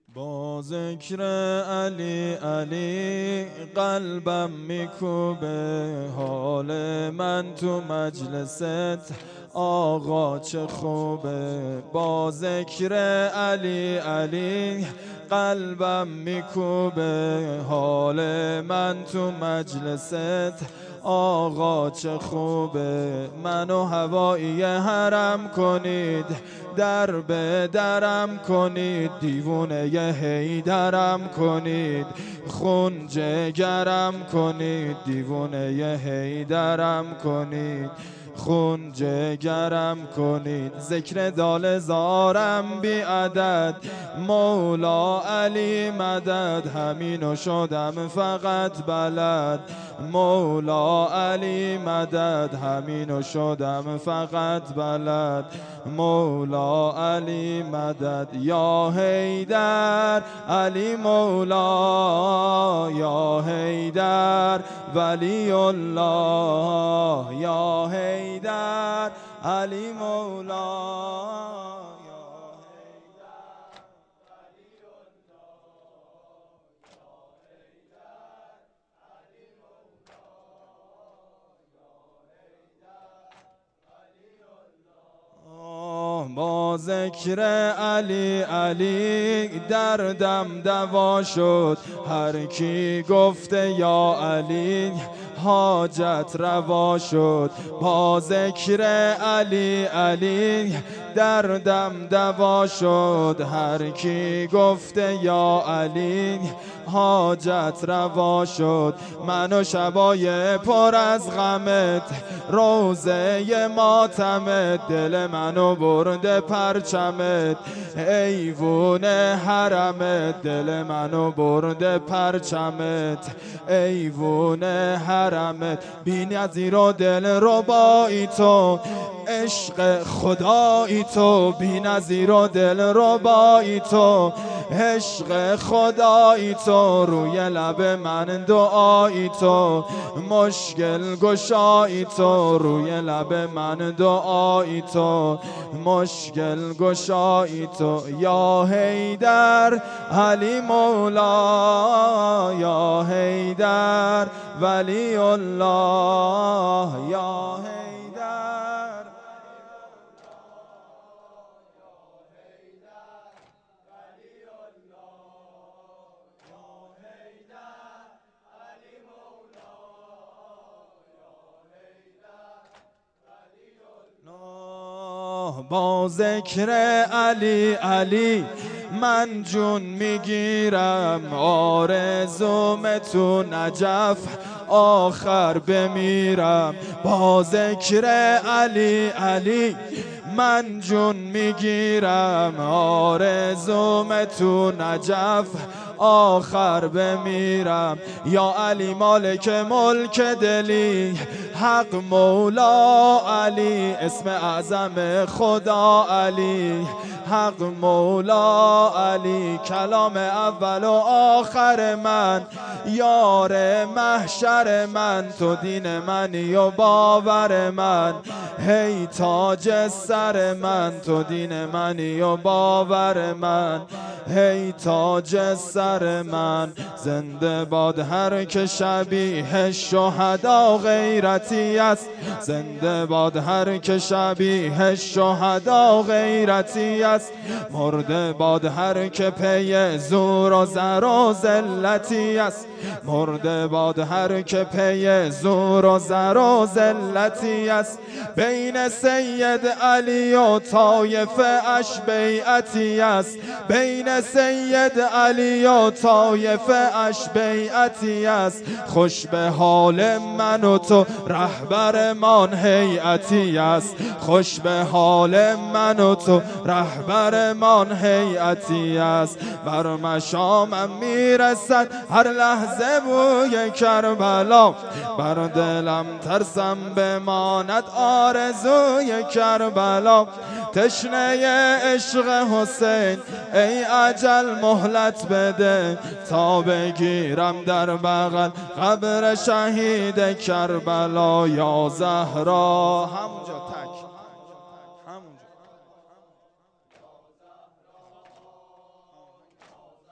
با ذکر علی علی قلبم میکوبه، حال من تو مجلست آقا چه خوبه. با ذکر علی علی قلبم میکوبه، حال من تو مجلست آقا چه خوبه. منو هوایی حرم کنید، در به درم کنید، دیوونه ی حیدرم کنید، خون جگرم کنید، دیوونه ی حیدرم کنید، خون جگرم کنید. ذکر دال زارم بی عدد، مولا علی مدد، همینو شدم فقط بلد، مولا علی مدد، همینو شدم فقط بلد، مولا علی مدد. یا حیدر علی مولا، یا حیدر ولی الله، یا حیدر علی مولا. با ذکر علی علی دردم دوا شد، هر کی گفته یا علی حاجت روا شد. با ذکر علی علی دردم دوا شد، هر کی گفته یا علی حاجت روا شد. من و شبای پر از غمت، روزه ماتمت، دل منو برده پرچمت، ایوون حرمت، دل منو برده پرچمت، ایوون حرمت. بی‌نظیر و دل ربایی تو، عشق خدایی تو، بی‌نظیر و دل ربایی تو، عشق خدایی تو، روی لب من دعایی تو، مشکل گشایی تو، روی لب من دعایی تو، مشکل گشایی تو. یا حیدر علی مولا، یا حیدر ولی الله، یا حیدر. با ذکر علی علی من جون میگیرم، آرزوم تو نجف آخر بمیرم. با ذکر علی علی من جون میگیرم، آرزوم تو نجف آخر بمیرم. یا علی مالک ملک دلی، حق مولا علی، اسم اعظم خدا علی، حق مولا علی، کلام اول و آخر من، یار محشر من، تو دین منی و باور من، هی تاج سر من، تو دین منی و باور من، هی تاج سر من. زنده باد هر که شبیه شهدا غیرتی است، زنده باد هر که شبیه شهدا غیرتی است، مرده باد هر که پی زور و زر و ذلتی است، مرده باد هر که پی زور و زر و ذلتی است. بین سید علی و طایفه اش بیعتی است، بین سید علی و طایفه اش بیعتی است. خوش به حال من و تو رهبرمان هیئتی است، خوش به حال من و تو رهبرمان هیئتی است. بر مشامم میرسد هر لحظه بوی کربلا، بر دلم ترسم بماند آرزوی کربلا. تشنه عشق حسین ای اجل مهلت بده، تا بگیرم در بغل قبر شهید کربلا. یا زهرا همونجا تک همونجا.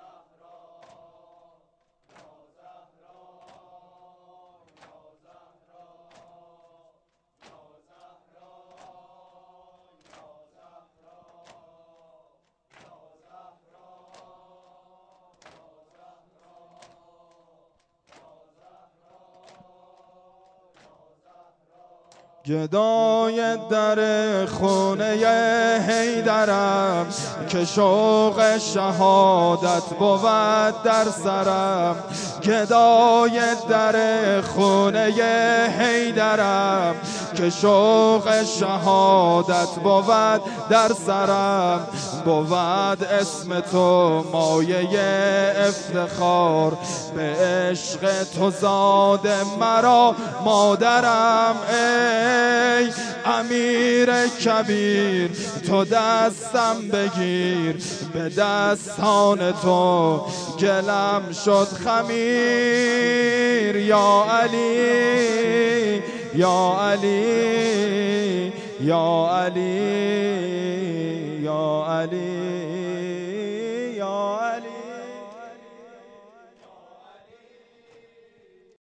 گدای در خونه حیدرم که شوق شهادت بود در سرم. گدای در خونه حیدرم که شوق شهادت بود در سرم. بود اسم تو مایه افتخار، به عشق تو زاد مرا مادرم. ای امیر کبیر تو دستم بگیر، به دستان تو گلم شد خمیر. یا علی یا علی یا علی یا علی.